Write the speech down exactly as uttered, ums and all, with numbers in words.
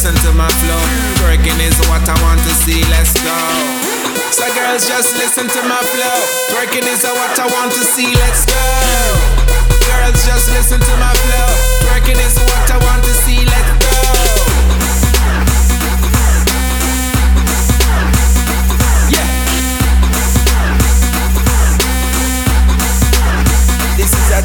listen to my flow. Twerking is what I want to see, let's go. So girls, just listen to my flow. Twerking is what I want to see, let's go. Girls, just listen to my flow. Twerking is what I want to see, let's go.